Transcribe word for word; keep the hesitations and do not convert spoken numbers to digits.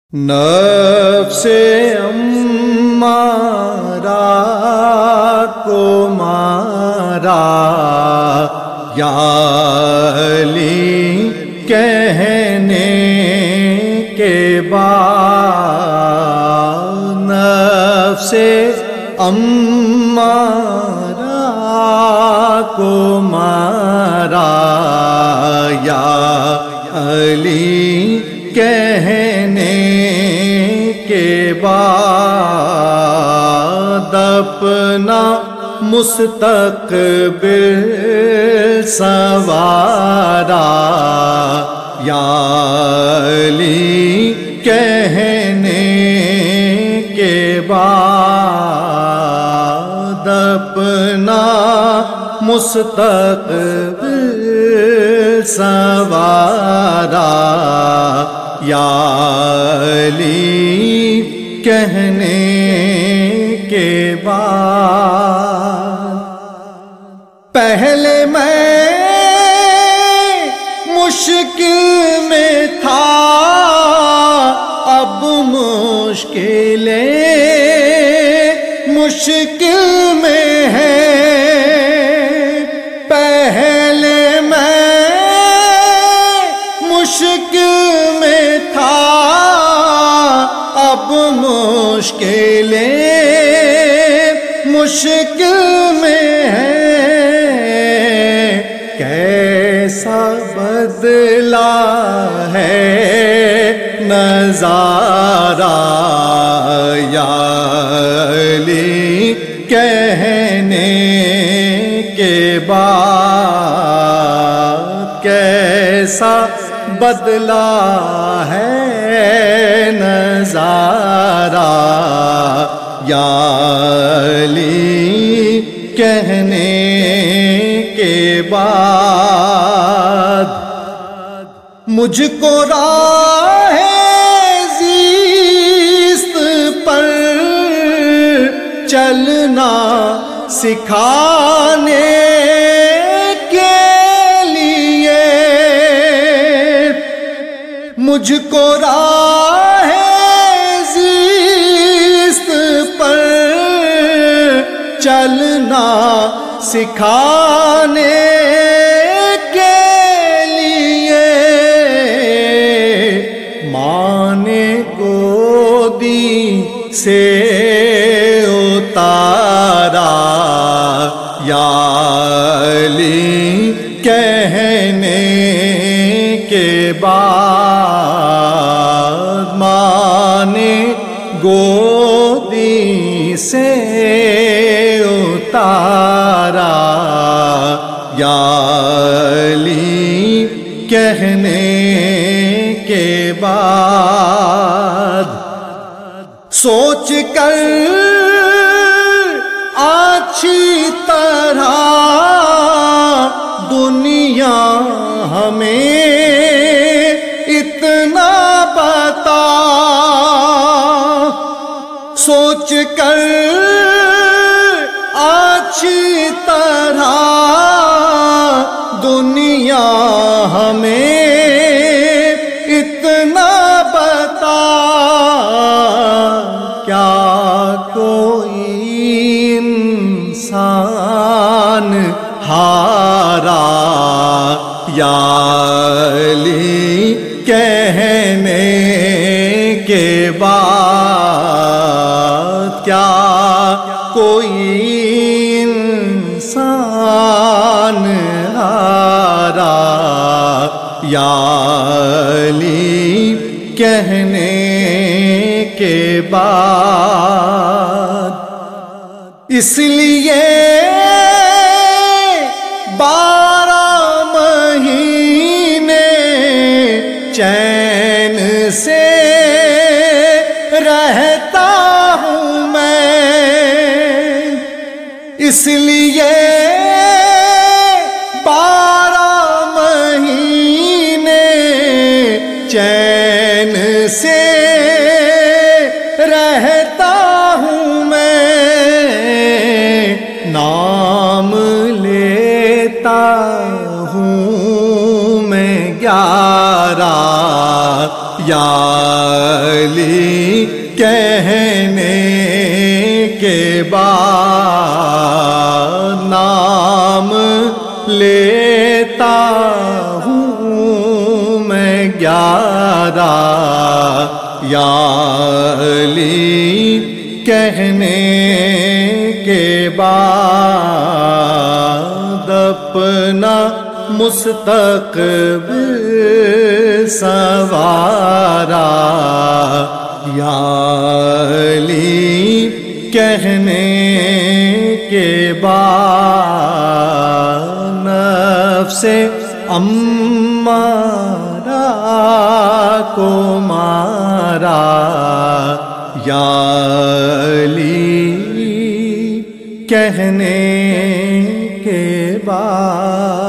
نفس امارہ کو مارا یا علی کہنے کے بعد نفس امارہ کو مارا یا علی کہنے کے بعد اپنا مستقبل سنوارا یا علی کہنے کے بعد اپنا مستقبل سنوارا یا علی کہنے کے بعد پہلے میں مشکل میں تھا اب مشکلیں مشکل میں ہے پہلے میں مشکل میں تھا اب مشکلیں مشکل میں ہے کیسا بدلا ہے نظارہ یا علی کہنے کے بعد کیسا بدلا ہے نظارہ یا علی کہنے کے بعد مجھ کو راہ زیست پر چلنا سکھانے کے لیے مجھ کو راہ زیست پر چلنا سکھانے کے لیے ماں نے گودی سے اتارا یا علی کہنے کے بعد ماں نے گودی سے اتارا یا علی کہنے کے بعد سوچ کر اچھی طرح دنیا ہمیں اتنا بتا سوچ کر اچھی طرح دنیا ہمیں اتنا بتا کیا کوئی انسان ہارا یا علی کہنے کے بعد کیا کوئی انسان ہارا یا علی کہنے کے بعد اس لیے بارہ مہینے چین سے رہتا ہوں میں اس لیے بارہ مہینے چین سے رہتا ہوں میں نام لیتا ہوں میں گیارہ یا علی کہنے کے بعد نام لیتا ہوں میں گیارہ، یا علی کہنے کے بعد اپنا مستقبل سنوارا، یا علی کہنے کے بعد نفس امارہ کو مارا، یا علی کہنے کے بعد